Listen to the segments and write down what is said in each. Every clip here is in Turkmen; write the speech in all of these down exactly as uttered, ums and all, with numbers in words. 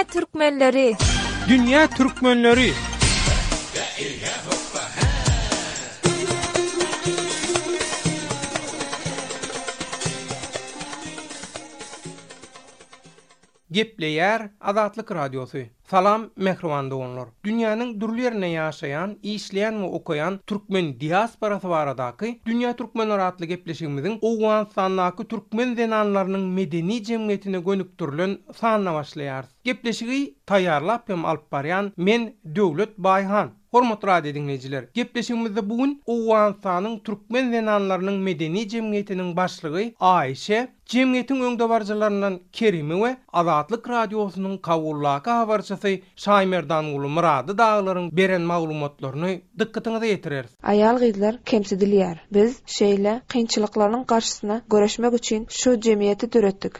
Türkmenleri. Dünya Türkmenleri. Gepleyer Azatlyk Radiosu. Salam mehriban dogonlar. Dünýäniň dürli ýerine ýaşaýan, işleýän we okaýan türkmen diasporasy baradaky Dünya Türkmenleri atly gepleşigimiziň Owganistanyň türkmen denanlarynyň medeni jemgyýetine gönüktirilen sanna başlaýar. Gepleşigi taýýarlap hem alyp barýan men Döwlet Baýhan. Hormatly radio dinleyijiler, gepleşigimizde bugün Owganistanyň türkmen denanlarynyň medeni jemgyýetiniň başlygy Aýşe, jemgyýetiň öňde barjylaryndan Kerime we Azatlyk radiosynyň kabullaky habarçysy Şaýmerdan uly Murady daglaryň beren maglumatlaryny dikkatiňize ýetirer. Aýal gyzlar kemsidilýär. Biz şeýle kynçylyklaryň garşysyna göreşmek üçin şu jemgyýeti döretdik.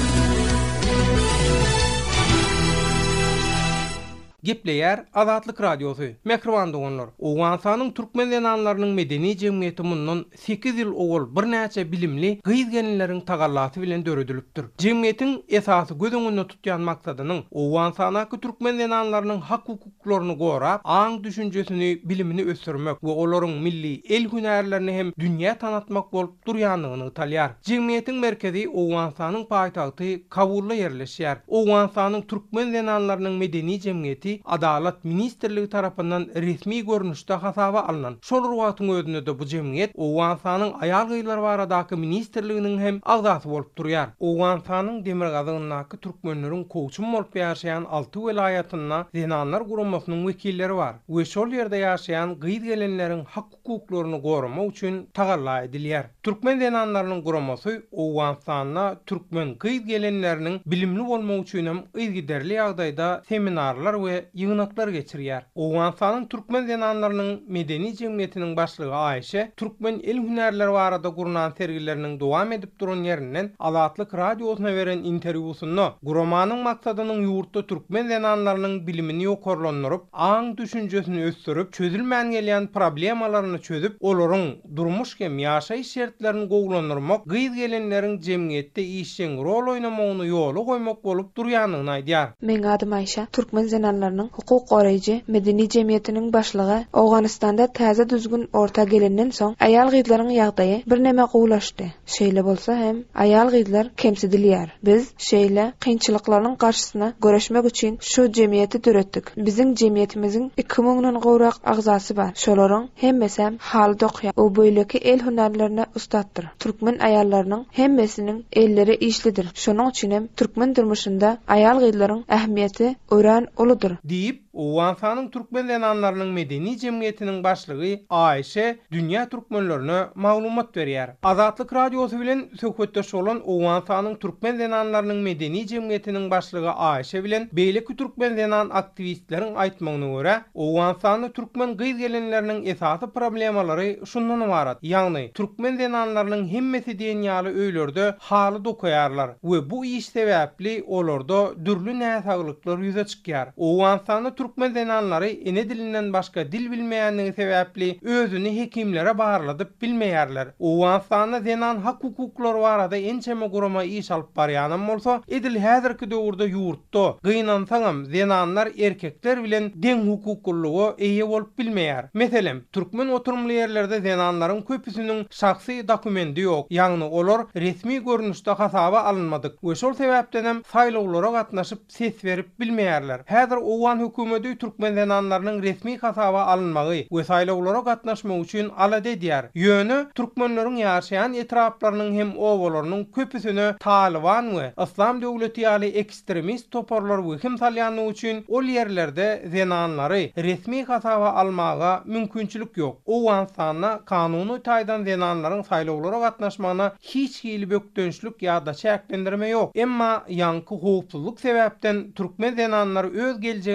Gepleyer Azatlyk Radiosu. Mehriban dogonlar. Owganistanyň türkmen denanlarynyň medeni jemgyýeti mundan sekiz ýyl owul bir näçe bilimli gyzgenleriň tagallasy bilen döredilipdir. Jemgyýetiň esasy göz öňünde tutýan maksadynyň Owganistanyň türkmen denanlarynyň hak hukuklaryny gorap, aň düşünjesini, bilimini ösürmek we olaryň milli el hünärlerini hem dünýä tanatmak bolup durýanlygyny talýar. Jemgyýetiň merkezi Owganistanyň paýtagty Kabulda ýerleşýär. Owganistanyň türkmen denanlarynyň medeni jemgyýeti Adalet Ministrligi tarapyndan resmi görnüşde hasaba alynan. Şol wagtyň özünde de bu jemgyýet Owganistanyň aýal gyzlar baradaky ministrliginiň hem agzasy bolup durýar. Owganistanyň Demirgazynyň türkmenleriň koçum bolup ýaşaýan alty welaýatyna denanlar guramasynyň wekilleri bar. We şol ýerde ýaşaýan gyz gelenleriň hak hukuklaryny goramak üçin tagalla edilýär. Türkmen denanlarynyň guramasy Owganistanyna türkmen gyz gelenleriniň bilimli bolmagy üçin hem ýygyderli ýagdaýda seminarlar we ýygnaklar geçirýär. Owganistanyň türkmen denanlarynyň medeni jemgyýetiniň başlygy Aýşe, türkmen el hünärleri barada gurulan sergileriniň dowam edip duran ýerinden Azatlyk radiosyna beren interwýusynda guramanyň maksadynyň ýurtda türkmen denanlarynyň bilimini ýokarlandyryp, aň düşünjesini ösdürip, çözülmän gelýän problemalaryny çözüp, olaryň durmuş hem ýaşaýyş şertlerini gowlandyrmak, gyz gelenleriň jemgyýetde işçiň rol oýnamagyny ýoly goýmak bolup durýanyny aýdýar. Men adym Aýşe, türkmen denanlarynyň hukuk goraýjy medeni jemgyýetiniň başlygy. Owganistanda täze düzgün orta gelenden soň aýal gyzlaryň ýagdaýy bir näme gowlaşdy. Şeýle bolsa hem aýal gyzlar kemsidilýär. Biz şeýle kynçylyklaryň garşysyna göreşmek üçin şu jemgyýeti döretdik. Biziň jemgyýetimiziň iki miňden gowrak agzasy bar. Şolaryň hemmesi haly dokýar. O boýlaki el hünärlerine ustatdyr. Türkmen aýallarynyň hemmesiniň elleri işlidir. Şonuň üçin hem türkmen durmuşynda aýal gyzlaryň ähmiýeti ören uludur. Diýip Owganistanyň türkmen denanlarynyň medeni jemgyýetiniň başlygy Aýşe dünýä türkmenlerine maglumat berýär. Azatlyk radiosy bilen söhbetdeş bolan Owganistanyň türkmen denanlarynyň medeni jemgyýetiniň başlygy Aýşe bilen beýleki türkmen denan aktivistleriň aýtmagyna görä, Owganistanyň türkmen gyz gelenleriniň esasy problemalary şundan ibarat. Ýagny türkmen denanlarynyň hemmesi diýen ýaly öýlerde haly dokuýarlar we bu iş sebäpli olarda dürli näsaglyklar ýüze çykýar. Owganistanyň türkmen denanlary ene dilinden başga dil bilmeýänligi sebäpli özüni hekimlere barladyp bilmeýärler. Owganistanyň denan hak hukuklary barada ençeme gurama iş alyp barýanym bolsa, edil häzirki döwürde ýurtda gynansaňam denanlar erkekler bilen deň hukuklugy eýe bolup bilmeýär. Meselem, türkmen oturumly ýerlerde denanlaryň köpüsiniň şahsy dokumendi ýok, ýagny olar resmi görnüşde hasaba alınmadyk. We şol sebäpden hem saýlawlara gatnaşyp ses berip bilmeýärler. Häzir Owgan hökümeti türkmen denanlarynyň resmi hasaba alınmagy we saýlawlara gatnaşmak üçin alady edýär. Ýöne türkmenleriň ýaşaýan etraplarynyň hem owalarynyň köpüsini Taliban we Islam döwleti ýaly ekstremist toparlar we hem salýany üçin ol ýerlerde denanlary resmi hasaba almaga mümkinçilik ýok. Owganistanyň kanuny taýdan denanlaryň saýlawlara gatnaşmagyna hiç hili bökdönçlük ýa-da çäklendirme ýok. Emma ýanky howpsuzlyk sebäpden türkmen denanlary öz geljegini keskin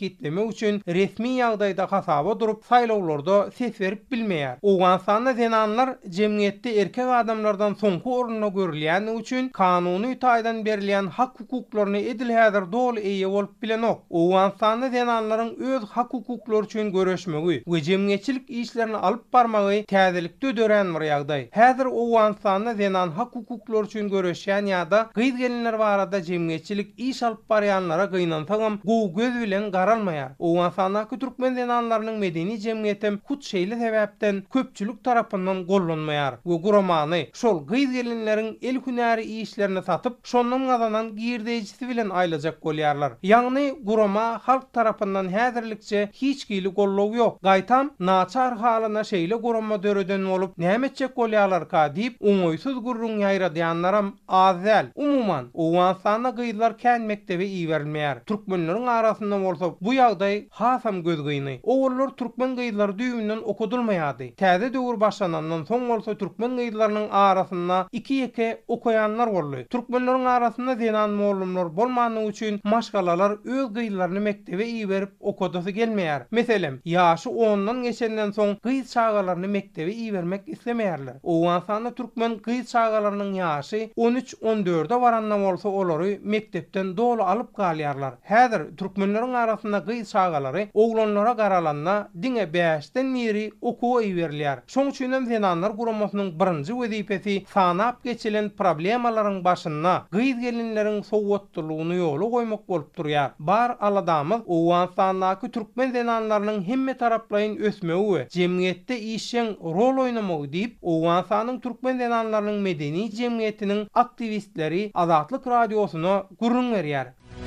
tekitleme üçin resmi ýagdaýda hasaba durup saýlawlarda ses berip bilmeýär. Owganstanda zenanlar jemgyýetde erkek adamlardan soňky orunda görülýän üçin kanuny taýdan berilýän hak hukuklaryny edil häzir dol eýe bolup bilenok. Owganstanda zenanlaryň öz hak hukuklary üçin göreşmegi we jemgyýetçilik işlerini alyp barmagy täzelikde dören bir ýagdaý. Häzir Owganstanda zenan hak hukuklary üçin göreşýän ýa-da gyz gelinler barada jemgyýetçilik iş alyp barýanlara gynansaňam gowy göz bilen garalmaýar. Owganstandaky türkmen zenanlarynyň medeni jemgyýetem hut şeýle sebäpden köpçülük tarapyndan gollanmaýar we guramany şol gyz gelinleriň el hünäri işlerini satyp şondan gazanan girdejisi bilen aýlajak bolýarlar. Ýagny gurama halk tarapyndan häzirlikçe hiç gili gollaw ýok. Gaýtam naçar halyna şeýle gurama döreden bolup nämetjek bolýarlar ka diýip oňoýsuz gurrun ýaýradýanlaram azel. Umuman Owganstanda gyzlar kän mektebi iýerilmeýär. Türkmenleriň arasynda bolsa bu ýagdaý hasam göz gyny. Owullar türkmen gyzlary düýünden okudulmaýardy. Täze döwür başlanandan soň bolsa türkmen gyzlarynyň arasynda iki ýeke okaýanlar boldy. Türkmenleriň arasynda zenan molumlar bolmanyny üçin maşgalalar öz gyzlaryny mektebi iýerip okudasy gelmeýär. Meselem, ýaşy ondan geçenden soň gyz çağalaryny mektebi iýermek islemeýärler. Owganstanda türkmen gyz çağalarynyň ýaşy on üç on dörde baranda bolsa olary mektepden dolu alyp galýarlar. Häzir türkmenleriň arasynda gyz çağalary oglanlara garalanna diňe beşden biri okuw iýerler. Şoň üçin hem zenanlar guramasynyň birinji wezipesi sanap geçilen problemalaryň başynda gyz gelinleriň sowatlygyny ýoly goýmak bolup durýar. Bar aladamyz Owganstandaky türkmen zenanlarynyň hemme taraplaryň ösmegi we jemgyýetde işeň rol oýnamagy diýip Owganstanyň türkmen zenanlarynyň medeni jemgyýetiniň aktivistleri Azatlyk radiosyna gurrun berýär.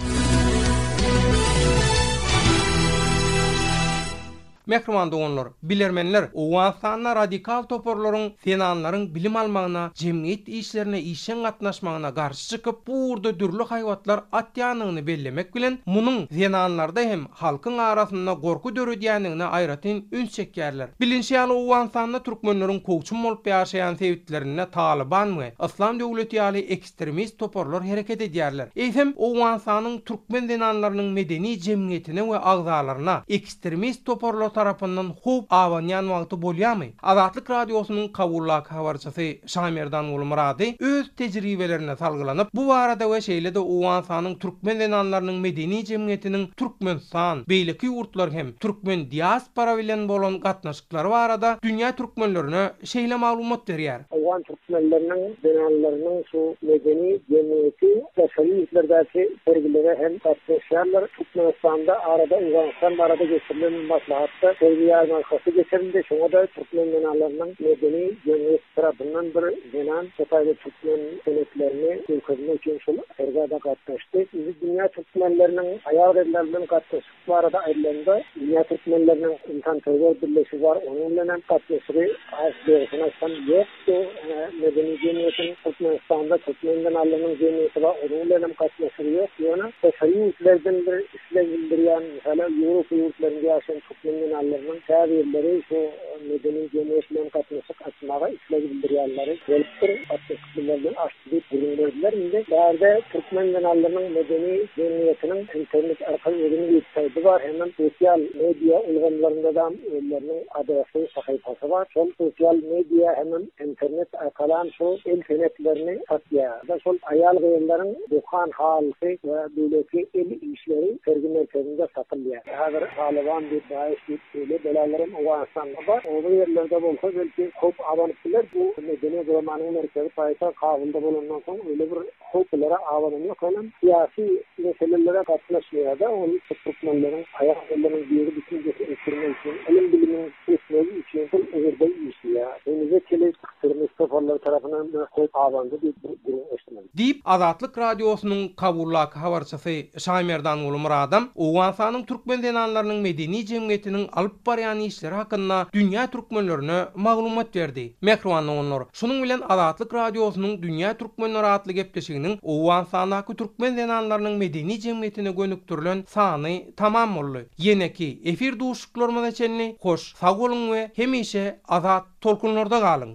Mehriman dogonlar, bilermenler, Owganstanda radikal toporlaryň senanlaryň bilim almagyna, jemgyýet işlerine işen gatnaşmagyna garşy çykyp, bu urda dürli haýwatlar atýanyny bellemek bilen munyň senanlarda hem halkyň arasynda gorku döredýändigine aýratyn üns çekýärler. Bilinçli Owganstanda türkmenleriň koçum bolup ýaşaýan sebitlerine Taliban we Islam döwleti ýaly ekstremist toporlar hereket edýärler. Eýsem Owganstanyň türkmen senanlarynyň medeni jemgyýetine we agzalaryna ekstremist toporlar tarapyndan hop awanyan wagty bolýarmy? Azatlyk radiosynyň kawullak habarçysy Şamerdan Ulmurady öz tejribelerine salgylanyp bu barada we şeýle-de Owganstanyň türkmen zenanlarynyň medeni jemgyýetiniň Türkmenistan, beýleki ýurtlar hem türkmen diaspora bilen bolan gatnaşyklary barada dünýä türkmenlerine şeýle maglumat berýär. Owgan türkmenleriniň zenanlarynyň şu medeni jemgyýeti teşebbüslerdäki sergilere hem gatnaşýarlar. Türkmenistanda arada Owganstan barada geçirilen maslahat Serbiýanyň arkasy geçerinde şoňa da türkmen zenanlarynyň medeni jemgyýet tarapyndan bir zenan sotaýda türkmen senetlerini ülkemize üçin şol ergada gatnaşdy. Biz dünýä türkmenleriniň aýag edilenden gatnaşyk barada aýrylanda dünýä türkmenleriniň insan terör birleşigi bar, onuň bilen gatnaşygy aýsberýän ýokdy. Medeni jemgyýetin Türkmenistanda türkmen zenanlarynyň jemgyýeti bar, onuň bilen gatnaşygy ýok. Ýöne teşebbüslerden bir isleg bildirýän, hala Ýewropa ýurtlarynda ýaşaýan türkmen zenanlarynyň täzeleri şu medeni jemgyýet bilen gatnaşyk açmaga isleg bildirýänleri gelipdir. Gatnaşyklardan açdy diýip bildirdiler. Indi bärde türkmen zenanlarynyň medeni jemgyýetiniň internet arkaly öňüne ýetýärdi bar. Hemen sosial media ulgamlarynda da özleriniň adresy, sahypasy bar. Şol sosial media hemen internet arkaly şu el senetlerini satýar. Da şol aýal gyýanlaryň dokan halky we döwleti el işleri sergi merkezinde satylýar. Häzir Taliban diýip öyle belalarım Owganstanda bar. O yerlerde bolsa belki hop awanyplar bu medeni guramanyň merkezi paýta kabulda bolandan soň öyle bir hoplara awanyplar kalan siyasi meselelere gatnaşýar da ony türkmenleriň aýak edilenden biri düşünjesi ötürmek üçin ilim bilimiň ötürmegi üçin bu ýerde işleýär. Önüze kelip türkmenistoflar tarapyndan hop awandy diýip eşitmedim. Diýip Azatlyk radiosynyň kawullak habarçysy Şamerdan Ulmurady Owganstanyň türkmen zenanlarynyň medeni jemgyýetiniň alyp barýan işleri hakynda dünýä türkmenlerine maglumat berdi. Mehriban oňlar, şunuň bilen Azatlyk radiosynyň dünýä türkmenleri atly gepleşiginiň Owganstandaky türkmen zenanlarynyň medeni jemgyýetine gönüktirilen sany tamam boldy. Ýene-ki efir duşuklarymyza çenli hoş, sag bolun we hemişe azat tolkunlarda galyň.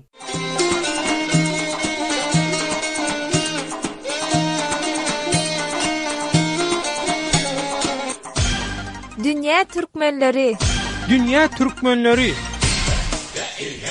Dünya Türkmenleri. Dünya Türkmenleri.